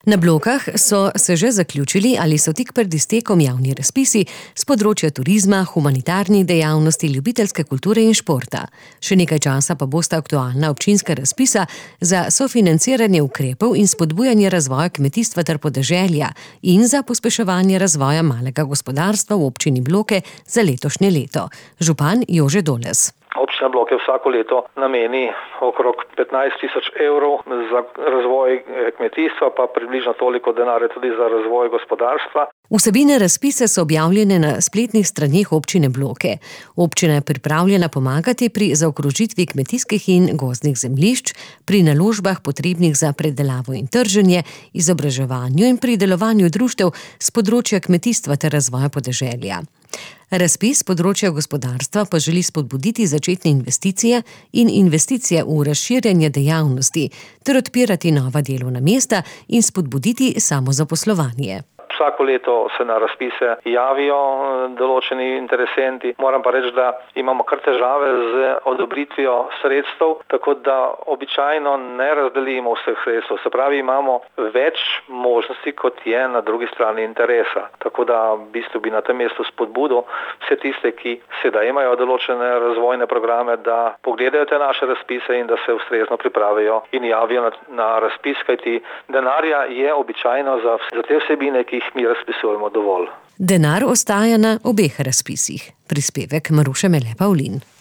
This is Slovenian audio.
Na Blokah so se že zaključili ali so tik pred iztekom javni razpisi z področja turizma, humanitarnih dejavnosti, ljubiteljske kulture in športa. Še nekaj časa pa bosta aktualna občinska razpisa za sofinanciranje ukrepov in spodbujanje razvoja kmetijstva ter podeželja in za pospeševanje razvoja malega gospodarstva v občini Bloke za letošnje leto. Župan Jože Doles. Občina Bloke vsako leto nameni okrog 15.000 evrov za razvoj kmetijstva, pa približno toliko denarja tudi za razvoj gospodarstva. Vsebine razpise so objavljene na spletnih straneh občine Bloke. Občina je pripravljena pomagati pri zaokrožitvi kmetijskih in gozdnih zemljišč, pri naložbah potrebnih za predelavo in trženje, izobraževanju in pri delovanju društev s področja kmetijstva ter razvoja podeželja. Razpis področja gospodarstva pa želi spodbuditi začetne investicije in investicije v razširjanje dejavnosti ter odpirati nova delovna mesta in spodbuditi samozaposlovanje. Vsako leto se na razpise javijo določeni interesenti. Moram pa reči, da imamo kar težave z odobritvijo sredstev, tako da običajno ne razdelimo vseh sredstev. Se pravi, imamo več možnosti, kot je na drugi strani interesa. Tako da v bistvu bi na tem mestu spodbudil vse tiste, ki sedaj imajo določene razvojne programe, da pogledajo te naše razpise in da se ustrezno pripravijo in javijo na razpis, kajti denarja je običajno za te vsebine, ki jih mi razpisujemo, dovolj. Denar ostaja na obeh razpisih. Prispevek Maruše Mele Pavlin.